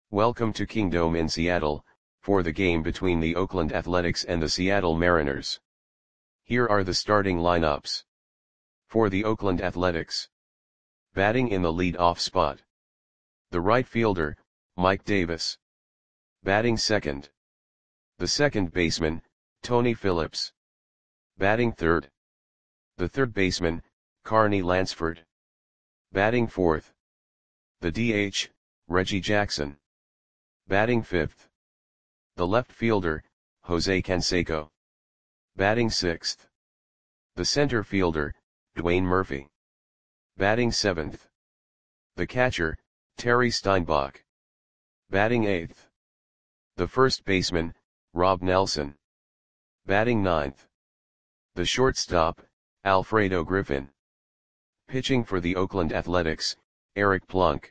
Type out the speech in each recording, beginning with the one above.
Welcome to Kingdome in Seattle, for the game between the Oakland Athletics and the Seattle Mariners. Here are the starting lineups. For the Oakland Athletics. Batting in the lead-off spot. The right fielder, Mike Davis. Batting second. The second baseman, Tony Phillips. Batting third. The third baseman, Carney Lansford. Batting fourth. The DH, Reggie Jackson. Batting fifth. The left fielder, Jose Canseco. Batting sixth. The center fielder, Dwayne Murphy. Batting seventh. The catcher, Terry Steinbach. Batting eighth. The first baseman, Rob Nelson. Batting ninth. The shortstop, Alfredo Griffin. Pitching for the Oakland Athletics, Eric Plunk.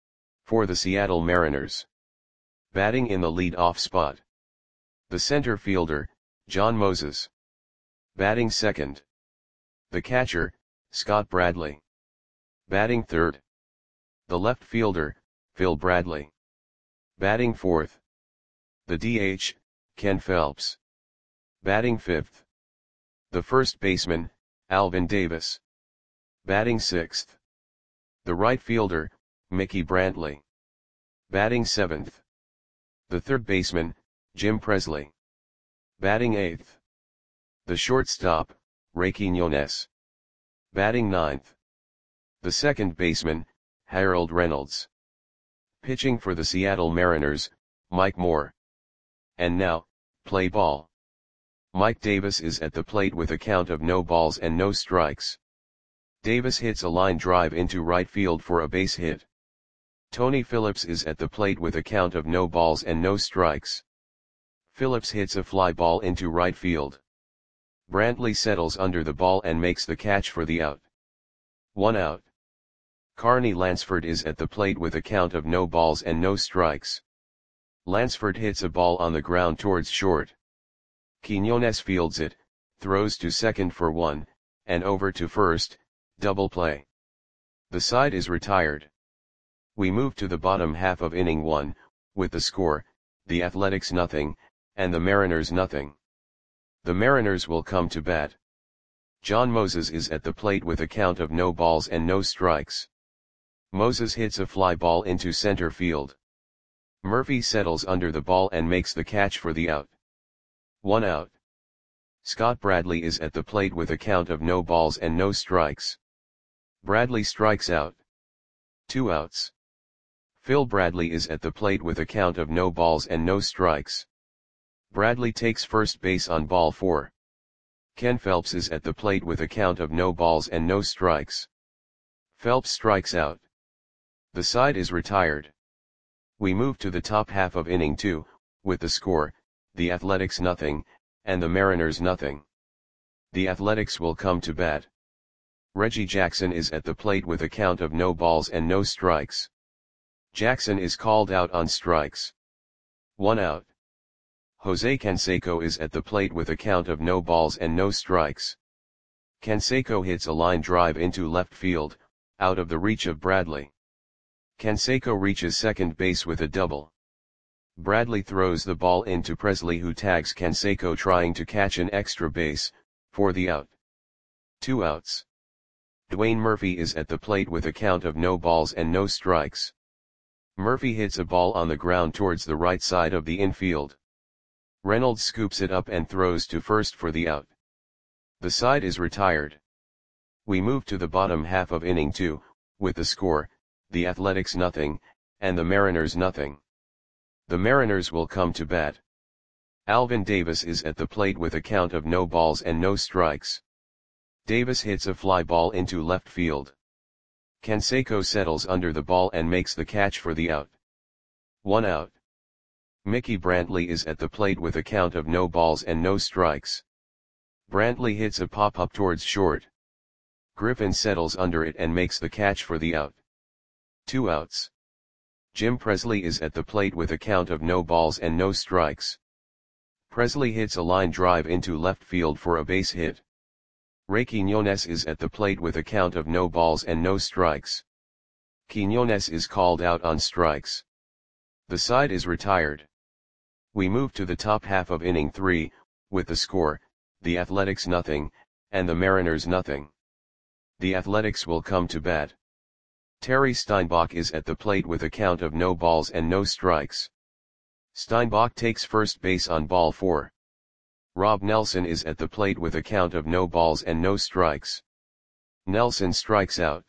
For the Seattle Mariners. Batting in the lead-off spot. The center fielder, John Moses. Batting second. The catcher, Scott Bradley. Batting third. The left fielder, Phil Bradley. Batting fourth. The DH, Ken Phelps. Batting fifth. The first baseman, Alvin Davis. Batting sixth. The right fielder, Mickey Brantley. Batting seventh. The third baseman, Jim Presley. Batting eighth. The shortstop, Ray Quiñones. Batting ninth. The second baseman, Harold Reynolds. Pitching for the Seattle Mariners, Mike Moore. And now, play ball. Mike Davis is at the plate with a count of no balls and no strikes. Davis hits a line drive into right field for a base hit. Tony Phillips is at the plate with a count of no balls and no strikes. Phillips hits a fly ball into right field. Brantley settles under the ball and makes the catch for the out. 1 out. Carney Lansford is at the plate with a count of no balls and no strikes. Lansford hits a ball on the ground towards short. Quiñones fields it, throws to second for 1, and over to first, double play. The side is retired. We move to the bottom half of inning 1, with the score, the Athletics nothing, and the Mariners nothing. The Mariners will come to bat. John Moses is at the plate with a count of no balls and no strikes. Moses hits a fly ball into center field. Murphy settles under the ball and makes the catch for the out. 1 out. Scott Bradley is at the plate with a count of no balls and no strikes. Bradley strikes out. 2 outs. Phil Bradley is at the plate with a count of no balls and no strikes. Bradley takes first base on ball 4. Ken Phelps is at the plate with a count of no balls and no strikes. Phelps strikes out. The side is retired. We move to the top half of inning 2, with the score, the Athletics nothing, and the Mariners nothing. The Athletics will come to bat. Reggie Jackson is at the plate with a count of no balls and no strikes. Jackson is called out on strikes. 1 out. Jose Canseco is at the plate with a count of no balls and no strikes. Canseco hits a line drive into left field, out of the reach of Bradley. Canseco reaches second base with a double. Bradley throws the ball into Presley, who tags Canseco trying to catch an extra base, for the out. 2 outs. Dwayne Murphy is at the plate with a count of no balls and no strikes. Murphy hits a ball on the ground towards the right side of the infield. Reynolds scoops it up and throws to first for the out. The side is retired. We move to the bottom half of inning 2, with the score, the Athletics nothing, and the Mariners nothing. The Mariners will come to bat. Alvin Davis is at the plate with a count of no balls and no strikes. Davis hits a fly ball into left field. Canseco settles under the ball and makes the catch for the out. 1 out. Mickey Brantley is at the plate with a count of no balls and no strikes. Brantley hits a pop-up towards short. Griffin settles under it and makes the catch for the out. 2 outs. Jim Presley is at the plate with a count of no balls and no strikes. Presley hits a line drive into left field for a base hit. Ray Quiñones is at the plate with a count of no balls and no strikes. Quiñones is called out on strikes. The side is retired. We move to the top half of inning 3, with the score, the Athletics nothing, and the Mariners nothing. The Athletics will come to bat. Terry Steinbach is at the plate with a count of no balls and no strikes. Steinbach takes first base on ball 4. Rob Nelson is at the plate with a count of no balls and no strikes. Nelson strikes out.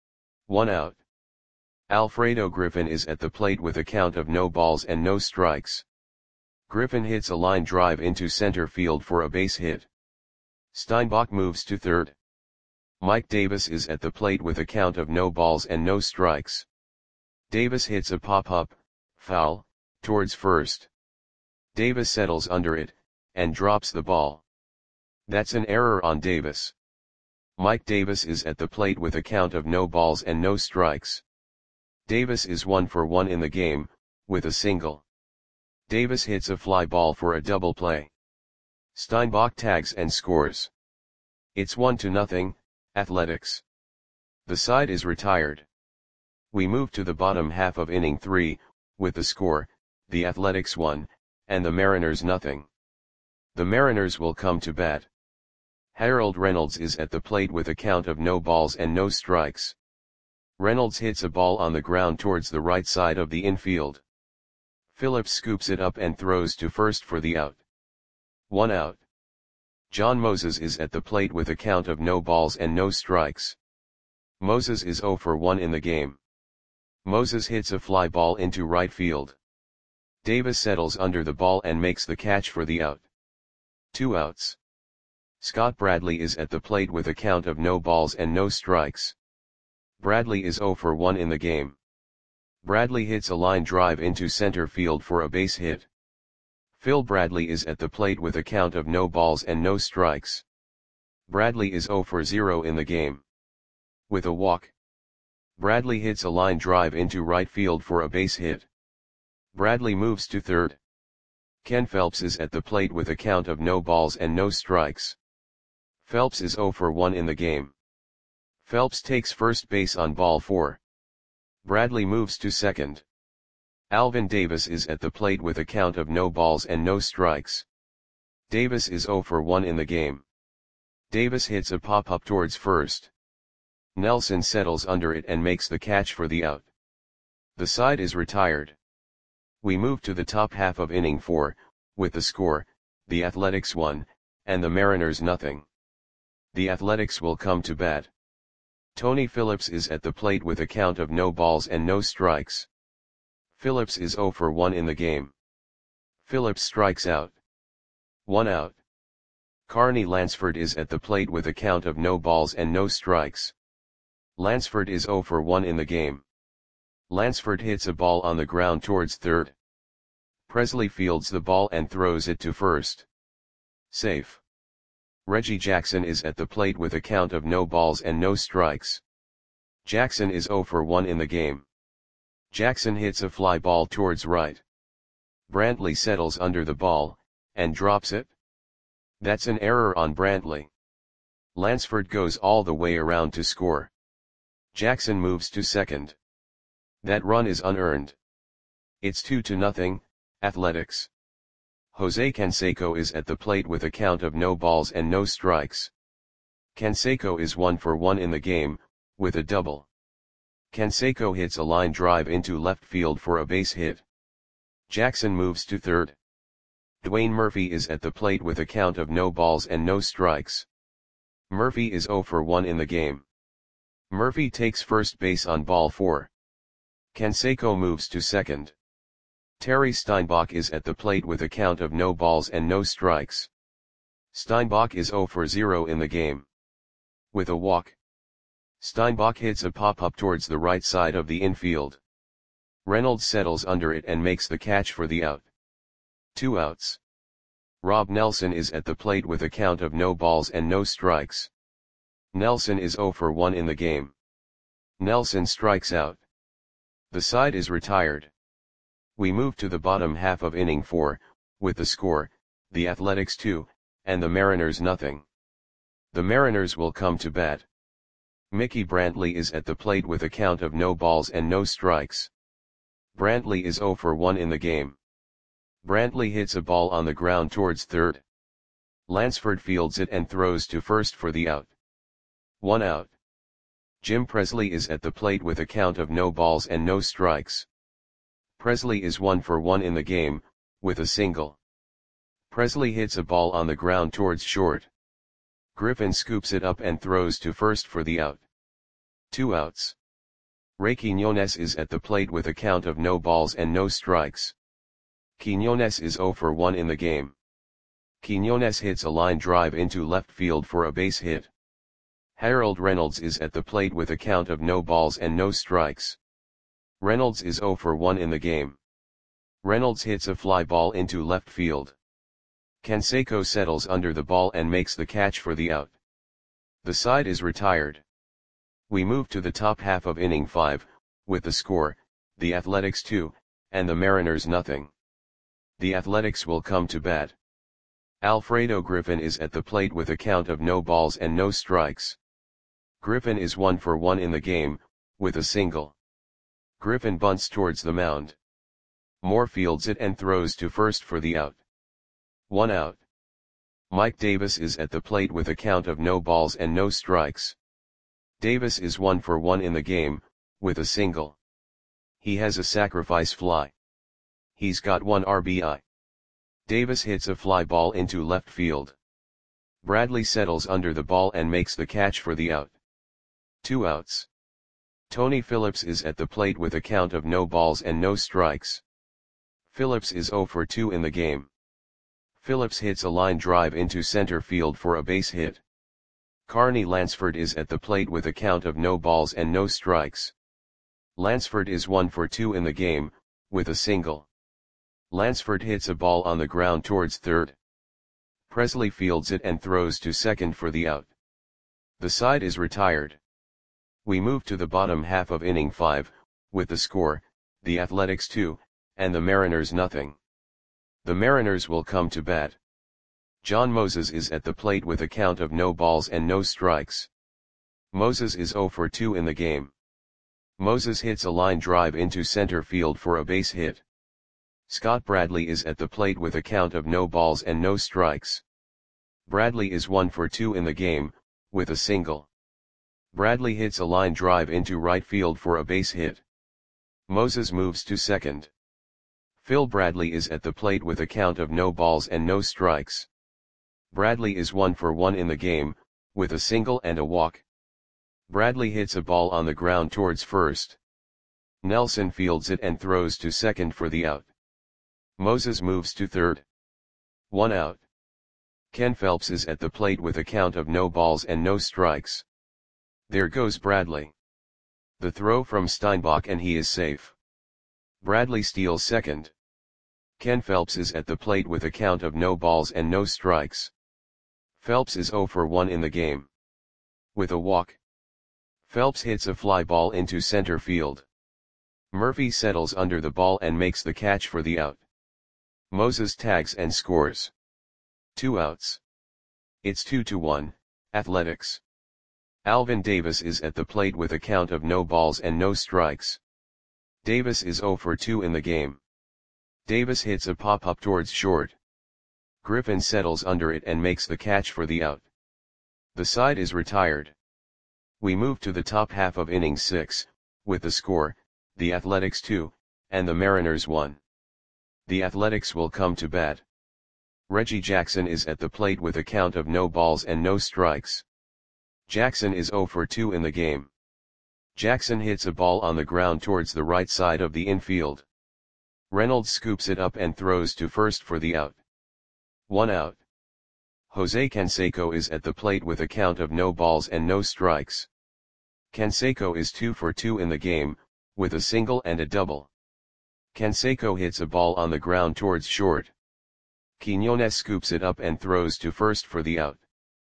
1 out. Alfredo Griffin is at the plate with a count of no balls and no strikes. Griffin hits a line drive into center field for a base hit. Steinbach moves to third. Mike Davis is at the plate with a count of no balls and no strikes. Davis hits a pop-up, foul, towards first. Davis settles under it, and drops the ball. That's an error on Davis. Mike Davis is at the plate with a count of no balls and no strikes. Davis is 1 for 1 in the game, with a single. Davis hits a fly ball for a double play. Steinbach tags and scores. It's 1-0, Athletics. The side is retired. We move to the bottom half of inning 3, with the score, the Athletics 1, and the Mariners nothing. The Mariners will come to bat. Harold Reynolds is at the plate with a count of no balls and no strikes. Reynolds hits a ball on the ground towards the right side of the infield. Phillips scoops it up and throws to first for the out. 1 out. John Moses is at the plate with a count of no balls and no strikes. Moses is 0 for 1 in the game. Moses hits a fly ball into right field. Davis settles under the ball and makes the catch for the out. 2 outs. Scott Bradley is at the plate with a count of no balls and no strikes. Bradley is 0 for 1 in the game. Bradley hits a line drive into center field for a base hit. Phil Bradley is at the plate with a count of no balls and no strikes. Bradley is 0 for 0 in the game. With a walk. Bradley hits a line drive into right field for a base hit. Bradley moves to third. Ken Phelps is at the plate with a count of no balls and no strikes. Phelps is 0 for 1 in the game. Phelps takes first base on ball 4. Bradley moves to second. Alvin Davis is at the plate with a count of no balls and no strikes. Davis is 0 for 1 in the game. Davis hits a pop-up towards first. Nelson settles under it and makes the catch for the out. The side is retired. We move to the top half of inning 4, with the score, the Athletics 1, and the Mariners nothing. The Athletics will come to bat. Tony Phillips is at the plate with a count of no balls and no strikes. Phillips is 0 for 1 in the game. Phillips strikes out. 1 out. Carney Lansford is at the plate with a count of no balls and no strikes. Lansford is 0 for 1 in the game. Lansford hits a ball on the ground towards third. Presley fields the ball and throws it to first. Safe. Reggie Jackson is at the plate with a count of no balls and no strikes. Jackson is 0 for 1 in the game. Jackson hits a fly ball towards right. Brantley settles under the ball, and drops it. That's an error on Brantley. Lansford goes all the way around to score. Jackson moves to second. That run is unearned. It's 2-0, Athletics. Jose Canseco is at the plate with a count of no balls and no strikes. Canseco is 1 for 1 in the game, with a double. Canseco hits a line drive into left field for a base hit. Jackson moves to third. Dwayne Murphy is at the plate with a count of no balls and no strikes. Murphy is 0 for 1 in the game. Murphy takes first base on ball 4. Canseco moves to second. Terry Steinbach is at the plate with a count of no balls and no strikes. Steinbach is 0 for 0 in the game. With a walk. Steinbach hits a pop-up towards the right side of the infield. Reynolds settles under it and makes the catch for the out. 2 outs. Rob Nelson is at the plate with a count of no balls and no strikes. Nelson is 0 for 1 in the game. Nelson strikes out. The side is retired. We move to the bottom half of inning 4, with the score, the Athletics 2, and the Mariners nothing. The Mariners will come to bat. Mickey Brantley is at the plate with a count of no balls and no strikes. Brantley is 0 for 1 in the game. Brantley hits a ball on the ground towards third. Lansford fields it and throws to first for the out. 1 out. Jim Presley is at the plate with a count of no balls and no strikes. Presley is 1 for 1 in the game, with a single. Presley hits a ball on the ground towards short. Griffin scoops it up and throws to first for the out. 2 outs. Ray Quiñones is at the plate with a count of no balls and no strikes. Quiñones is 0 for 1 in the game. Quiñones hits a line drive into left field for a base hit. Harold Reynolds is at the plate with a count of no balls and no strikes. Reynolds is 0 for 1 in the game. Reynolds hits a fly ball into left field. Canseco settles under the ball and makes the catch for the out. The side is retired. We move to the top half of inning 5, with the score, the Athletics 2, and the Mariners nothing. The Athletics will come to bat. Alfredo Griffin is at the plate with a count of no balls and no strikes. Griffin is 1 for 1 in the game, with a single. Griffin bunts towards the mound. Moore fields it and throws to first for the out. 1 out. Mike Davis is at the plate with a count of no balls and no strikes. Davis is 1 for 1 in the game, with a single. He has a sacrifice fly. He's got 1 RBI. Davis hits a fly ball into left field. Bradley settles under the ball and makes the catch for the out. 2 outs. Tony Phillips is at the plate with a count of no balls and no strikes. Phillips is 0 for 2 in the game. Phillips hits a line drive into center field for a base hit. Carney Lansford is at the plate with a count of no balls and no strikes. Lansford is 1 for 2 in the game, with a single. Lansford hits a ball on the ground towards third. Presley fields it and throws to second for the out. The side is retired. We move to the bottom half of inning 5, with the score, the Athletics 2, and the Mariners nothing. The Mariners will come to bat. John Moses is at the plate with a count of no balls and no strikes. Moses is 0 for 2 in the game. Moses hits a line drive into center field for a base hit. Scott Bradley is at the plate with a count of no balls and no strikes. Bradley is 1 for 2 in the game, with a single. Bradley hits a line drive into right field for a base hit. Moses moves to second. Phil Bradley is at the plate with a count of no balls and no strikes. Bradley is 1 for 1 in the game, with a single and a walk. Bradley hits a ball on the ground towards first. Nelson fields it and throws to second for the out. Moses moves to third. 1 out. Ken Phelps is at the plate with a count of no balls and no strikes. There goes Bradley. The throw from Steinbach and he is safe. Bradley steals second. Ken Phelps is at the plate with a count of no balls and no strikes. Phelps is 0 for 1 in the game. With a walk. Phelps hits a fly ball into center field. Murphy settles under the ball and makes the catch for the out. Moses tags and scores. 2 outs. It's 2-1, Athletics. Alvin Davis is at the plate with a count of no balls and no strikes. Davis is 0 for 2 in the game. Davis hits a pop-up towards short. Griffin settles under it and makes the catch for the out. The side is retired. We move to the top half of inning 6, with the score, the Athletics 2, and the Mariners 1. The Athletics will come to bat. Reggie Jackson is at the plate with a count of no balls and no strikes. Jackson is 0 for 2 in the game. Jackson hits a ball on the ground towards the right side of the infield. Reynolds scoops it up and throws to first for the out. 1 out. Jose Canseco is at the plate with a count of no balls and no strikes. Canseco is 2 for 2 in the game, with a single and a double. Canseco hits a ball on the ground towards short. Quiñones scoops it up and throws to first for the out.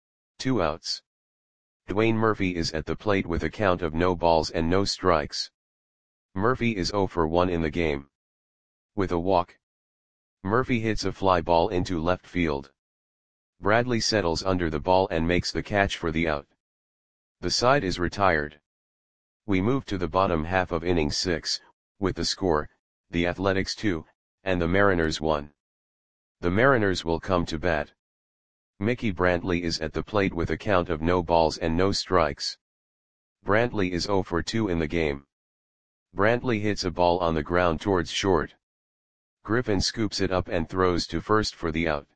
2 outs. Dwayne Murphy is at the plate with a count of no balls and no strikes. Murphy is 0 for 1 in the game. With a walk. Murphy hits a fly ball into left field. Bradley settles under the ball and makes the catch for the out. The side is retired. We move to the bottom half of inning 6, with the score, the Athletics 2, and the Mariners 1. The Mariners will come to bat. Mickey Brantley is at the plate with a count of no balls and no strikes. Brantley is 0 for 2 in the game. Brantley hits a ball on the ground towards short. Griffin scoops it up and throws to first for the out.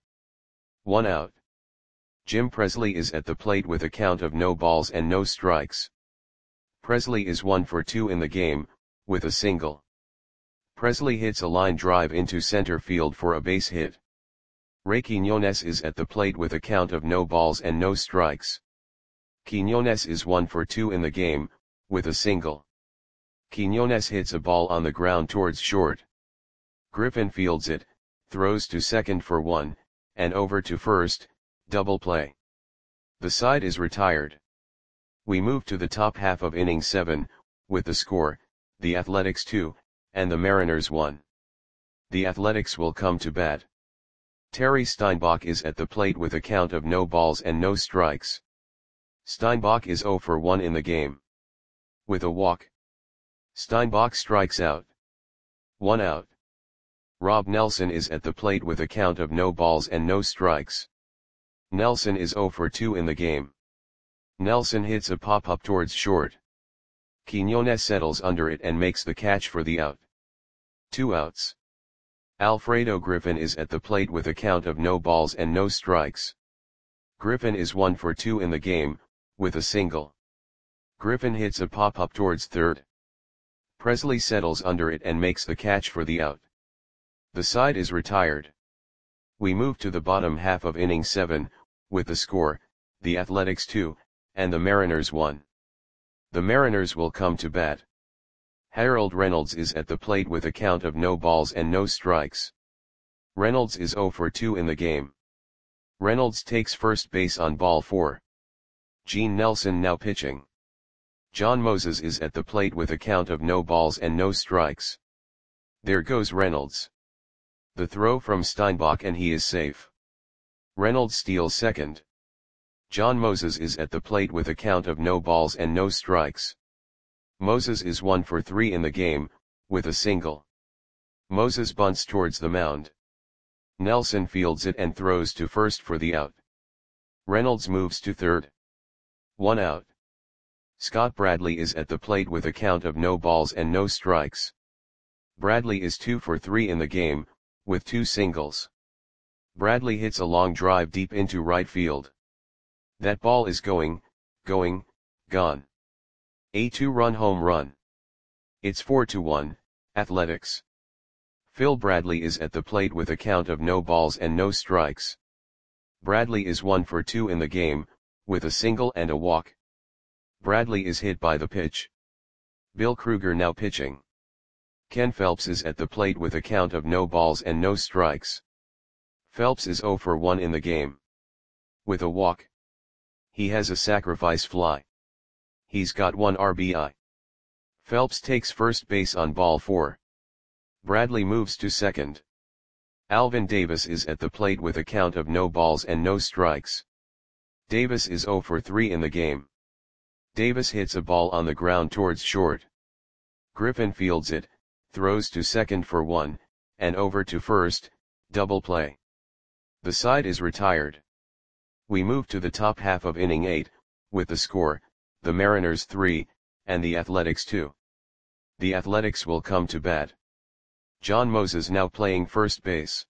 1 out. Jim Presley is at the plate with a count of no balls and no strikes. Presley is 1 for 2 in the game, with a single. Presley hits a line drive into center field for a base hit. Ray Quiñones is at the plate with a count of no balls and no strikes. Quiñones is 1 for 2 in the game, with a single. Quiñones hits a ball on the ground towards short. Griffin fields it, throws to second for 1, and over to first, double play. The side is retired. We move to the top half of inning 7, with the score, the Athletics 2, and the Mariners 1. The Athletics will come to bat. Terry Steinbach is at the plate with a count of no balls and no strikes. Steinbach is 0 for 1 in the game. With a walk. Steinbach strikes out. 1 out. Rob Nelson is at the plate with a count of no balls and no strikes. Nelson is 0 for 2 in the game. Nelson hits a pop-up towards short. Quiñones settles under it and makes the catch for the out. 2 outs. Alfredo Griffin is at the plate with a count of no balls and no strikes. Griffin is 1 for 2 in the game, with a single. Griffin hits a pop-up towards third. Presley settles under it and makes the catch for the out. The side is retired. We move to the bottom half of inning 7, with the score, the Athletics 2, and the Mariners 1. The Mariners will come to bat. Harold Reynolds is at the plate with a count of no balls and no strikes. Reynolds is 0 for 2 in the game. Reynolds takes first base on ball 4. Gene Nelson now pitching. John Moses is at the plate with a count of no balls and no strikes. There goes Reynolds. The throw from Steinbach and he is safe. Reynolds steals second. John Moses is at the plate with a count of no balls and no strikes. Moses is 1 for 3 in the game, with a single. Moses bunts towards the mound. Nelson fields it and throws to first for the out. Reynolds moves to third. 1 out. Scott Bradley is at the plate with a count of no balls and no strikes. Bradley is 2 for 3 in the game, with 2 singles. Bradley hits a long drive deep into right field. That ball is gone. A 2-run home run. It's 4-1, Athletics. Phil Bradley is at the plate with a count of no balls and no strikes. Bradley is 1 for 2 in the game, with a single and a walk. Bradley is hit by the pitch. Bill Kruger now pitching. Ken Phelps is at the plate with a count of no balls and no strikes. Phelps is 0 for 1 in the game. With a walk. He has a sacrifice fly. He's got 1 RBI. Phelps takes first base on ball 4. Bradley moves to second. Alvin Davis is at the plate with a count of no balls and no strikes. Davis is 0 for 3 in the game. Davis hits a ball on the ground towards short. Griffin fields it, throws to second for 1, and over to first, double play. The side is retired. We move to the top half of inning 8, with the score, the Mariners 3, and the Athletics 2. The Athletics will come to bat. John Moses now playing first base.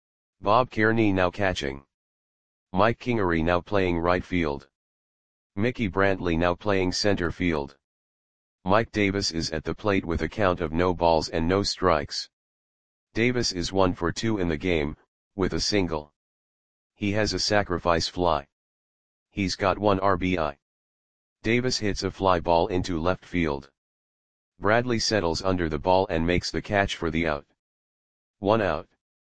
Bob Kearney now catching. Mike Kingery now playing right field. Mickey Brantley now playing center field. Mike Davis is at the plate with a count of no balls and no strikes. Davis is 1 for 2 in the game, with a single. He has a sacrifice fly. He's got 1 RBI. Davis hits a fly ball into left field. Bradley settles under the ball and makes the catch for the out. 1 out.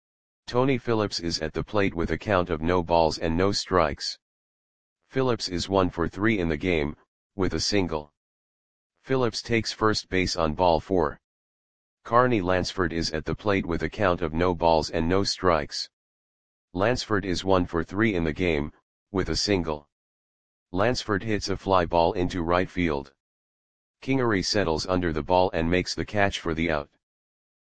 Tony Phillips is at the plate with a count of no balls and no strikes. Phillips is 1 for 3 in the game, with a single. Phillips takes first base on ball 4. Carney Lansford is at the plate with a count of no balls and no strikes. Lansford is 1 for 3 in the game, with a single. Lansford hits a fly ball into right field. Kingery settles under the ball and makes the catch for the out.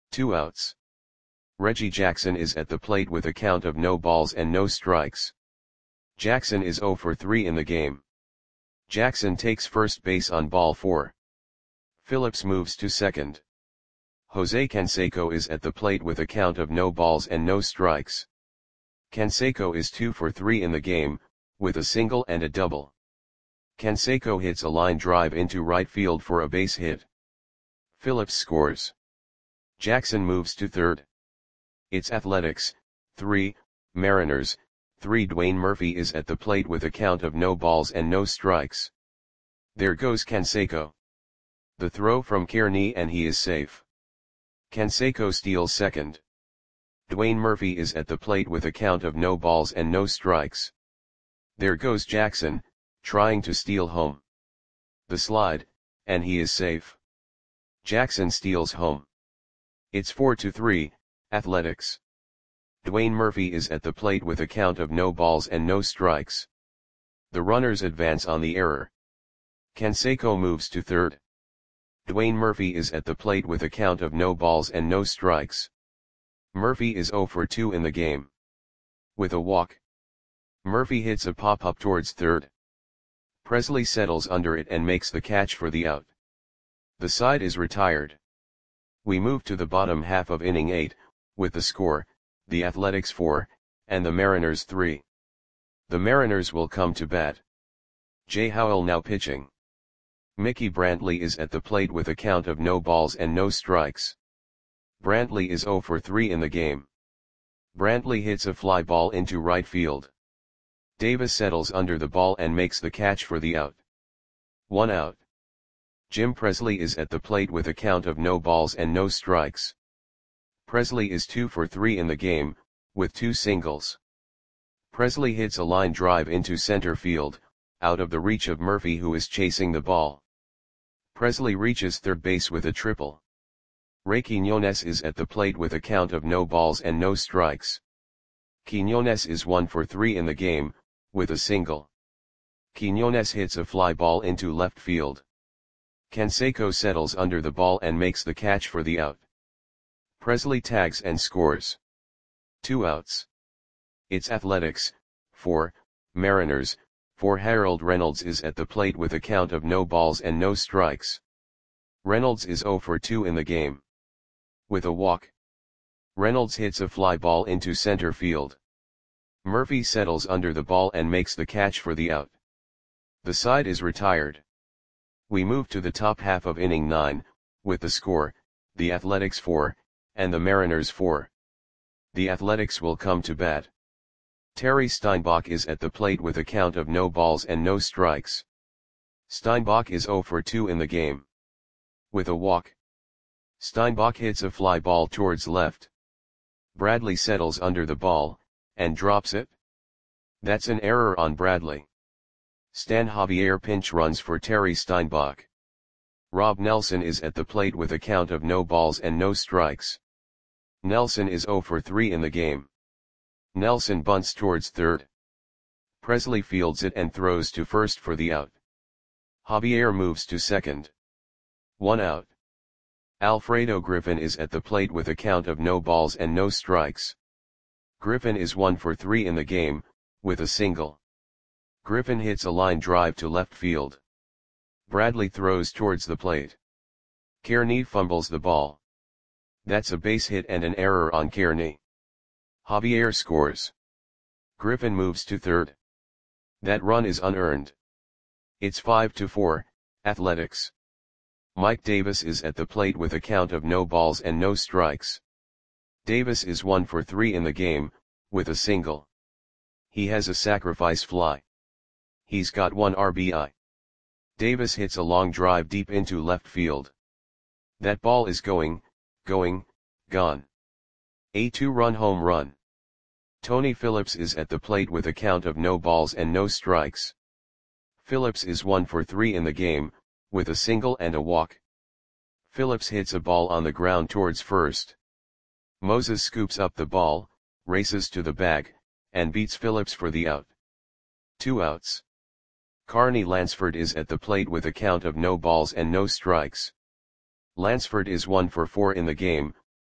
2 outs. Reggie Jackson is at the plate with a count of no balls and no strikes. Jackson is 0 for 3 in the game. Jackson takes first base on ball 4. Phillips moves to second. Jose Canseco is at the plate with a count of no balls and no strikes. Canseco is 2 for 3 in the game, with a single and a double. Canseco hits a line drive into right field for a base hit. Phillips scores. Jackson moves to third. It's Athletics, 3, Mariners, 3. Dwayne Murphy is at the plate with a count of no balls and no strikes. There goes Canseco. The throw from Kearney and he is safe. Canseco steals second. Dwayne Murphy is at the plate with a count of no balls and no strikes. There goes Jackson, trying to steal home. The slide, and he is safe. Jackson steals home. It's 4-3, Athletics. Dwayne Murphy is at the plate with a count of no balls and no strikes. The runners advance on the error. Canseco moves to third. Dwayne Murphy is at the plate with a count of no balls and no strikes. Murphy is 0 for 2 in the game. With a walk. Murphy hits a pop-up towards third. Presley settles under it and makes the catch for the out. The side is retired. We move to the bottom half of inning 8, with the score, the Athletics 4, and the Mariners 3. The Mariners will come to bat. Jay Howell now pitching. Mickey Brantley is at the plate with a count of no balls and no strikes. Brantley is 0 for 3 in the game. Brantley hits a fly ball into right field. Davis settles under the ball and makes the catch for the out. 1 out. Jim Presley is at the plate with a count of no balls and no strikes. Presley is 2 for 3 in the game, with 2 singles. Presley hits a line drive into center field, out of the reach of Murphy who is chasing the ball. Presley reaches third base with a triple. Ray Quiñones is at the plate with a count of no balls and no strikes. Quiñones is 1 for 3 in the game, with a single. Quiñones hits a fly ball into left field. Canseco settles under the ball and makes the catch for the out. Presley tags and scores. 2 outs. It's Athletics, 4, Mariners, 4. Harold Reynolds is at the plate with a count of no balls and no strikes. Reynolds is 0 for 2 in the game. With a walk. Reynolds hits a fly ball into center field. Murphy settles under the ball and makes the catch for the out. The side is retired. We move to the top half of inning 9, with the score, the Athletics 4, and the Mariners 4. The Athletics will come to bat. Terry Steinbach is at the plate with a count of no balls and no strikes. Steinbach is 0 for 2 in the game. With a walk. Steinbach hits a fly ball towards left. Bradley settles under the ball, and drops it. That's an error on Bradley. Stan Javier pinch runs for Terry Steinbach. Rob Nelson is at the plate with a count of no balls and no strikes. Nelson is 0 for 3 in the game. Nelson bunts towards third. Presley fields it and throws to first for the out. Javier moves to second. 1 out. Alfredo Griffin is at the plate with a count of no balls and no strikes. Griffin is 1 for 3 in the game, with a single. Griffin hits a line drive to left field. Bradley throws towards the plate. Kearney fumbles the ball. That's a base hit and an error on Kearney. Javier scores. Griffin moves to third. That run is unearned. It's 5-4, Athletics. Mike Davis is at the plate with a count of no balls and no strikes. Davis is 1 for 3 in the game, with a single. He has a sacrifice fly. He's got 1 RBI. Davis hits a long drive deep into left field. That ball is gone. A 2-run home run. Tony Phillips is at the plate with a count of no balls and no strikes. Phillips is 1 for 3 in the game, with a single and a walk. Phillips hits a ball on the ground towards first. Moses scoops up the ball, races to the bag, and beats Phillips for the out. 2 outs. Carney Lansford is at the plate with a count of no balls and no strikes. Lansford is 1 for 4 in the game,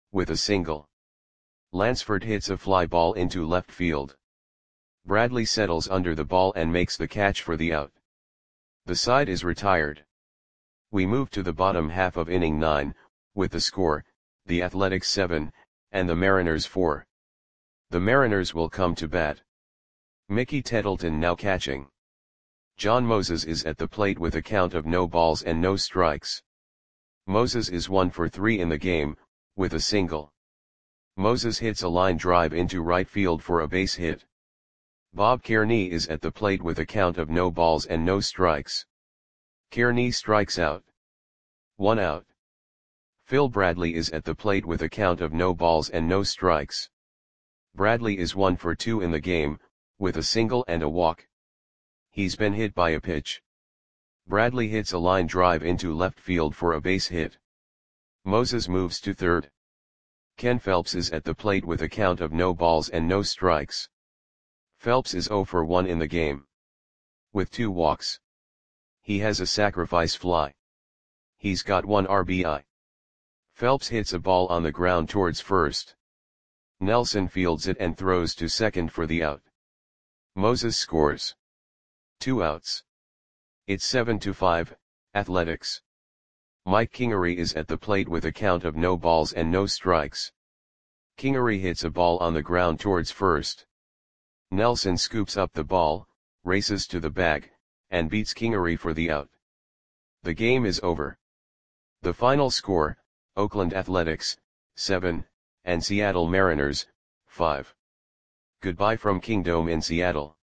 with a single. Lansford hits a fly ball into left field. Bradley settles under the ball and makes the catch for the out. The side is retired. We move to the bottom half of inning 9, with the score, the Athletics 7, and the Mariners 4. The Mariners will come to bat. Mickey Tettleton now catching. John Moses is at the plate with a count of no balls and no strikes. Moses is 1 for 3 in the game, with a single. Moses hits a line drive into right field for a base hit. Bob Kearney is at the plate with a count of no balls and no strikes. Kearney strikes out. 1 out. Phil Bradley is at the plate with a count of no balls and no strikes. Bradley is 1 for 2 in the game, with a single and a walk. He's been hit by a pitch. Bradley hits a line drive into left field for a base hit. Moses moves to third. Ken Phelps is at the plate with a count of no balls and no strikes. Phelps is 0 for 1 in the game, with 2 walks. He has a sacrifice fly. He's got 1 RBI. Phelps hits a ball on the ground towards first. Nelson fields it and throws to second for the out. Moses scores. 2 outs. It's 7-5, Athletics. Mike Kingery is at the plate with a count of no balls and no strikes. Kingery hits a ball on the ground towards first. Nelson scoops up the ball, races to the bag, and beats Kingery for the out. The game is over. The final score, Oakland Athletics, 7, and Seattle Mariners, 5. Goodbye from Kingdome in Seattle.